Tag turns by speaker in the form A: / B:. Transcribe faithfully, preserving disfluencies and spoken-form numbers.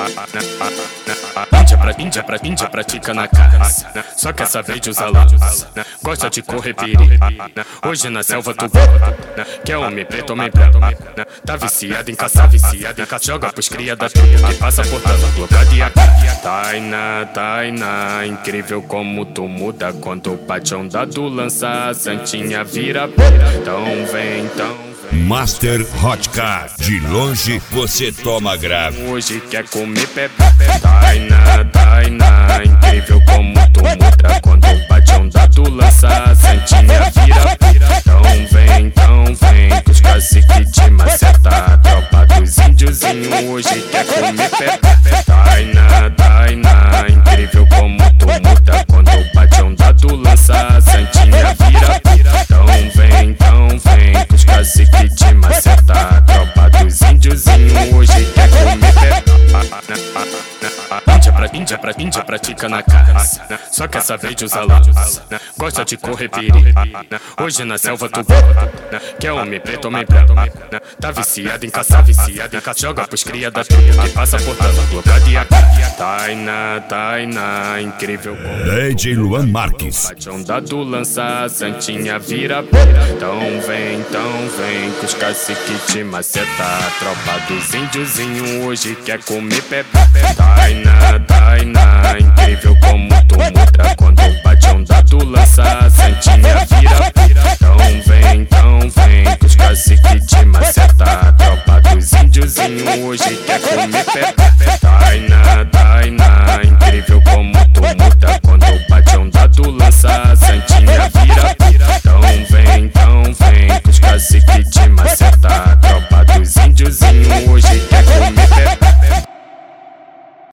A: Índia pra Índia pra Índia pratica na casa, só que essa vez usa lança. Gosta de correr perigo, hoje na selva tu volta. Quer homem preto, homem branco. Tá viciado em caçar, viciado em caçar. Joga pros cria da tudo que passa por tela blocada e aqui. Tainá, Tainá, incrível como tu muda quando bate onda do lança. A santinha vira pira, então vem, então vem.
B: Master Hotcar, de longe você toma grave.
A: Hoje quer comer pepe. Tainá, Tainá, incrível como tu muda quando bate onda do lança. A santinha vira pira, então vem, então vem. Que os caciques te maceta. A tropa dos índiozinhos hoje quer comer pepe. Tainá, Tainá, incrível como tu muda quando bate onda do lança. A santinha vira pira, então vem, então vem. Que os caciques te maceta. A tropa dos índiozinhos hoje quer comer pepe. Índia pra Índia pra Índia pratica na casa, só que essa vez usa lança. Gosta de correr perigo, hoje na selva tu volta. Quer homem preto, homem branco. Tá viciado em caçar, viciado em caçar. Joga pros cria da tudo que passa por tela blocada e aqui. Tainá, Tainá, incrível como
B: D J Luan Marques.
A: bate onda do lança, a santinha vira pira. Então vem, então vem. Que os caciques te maceta. A tropa dos índiozinhos hoje quer comer pepe. Tainá, Tainá, incrível como tu muda quando bate onda do lança. A santinha vira pira, então vem, então vem. Que os caciques te maceta. A tropa dos índiozinhos hoje quer comer pepe. Tainá, Tainá, incrível como tu muda quando bate onda do lança. A santinha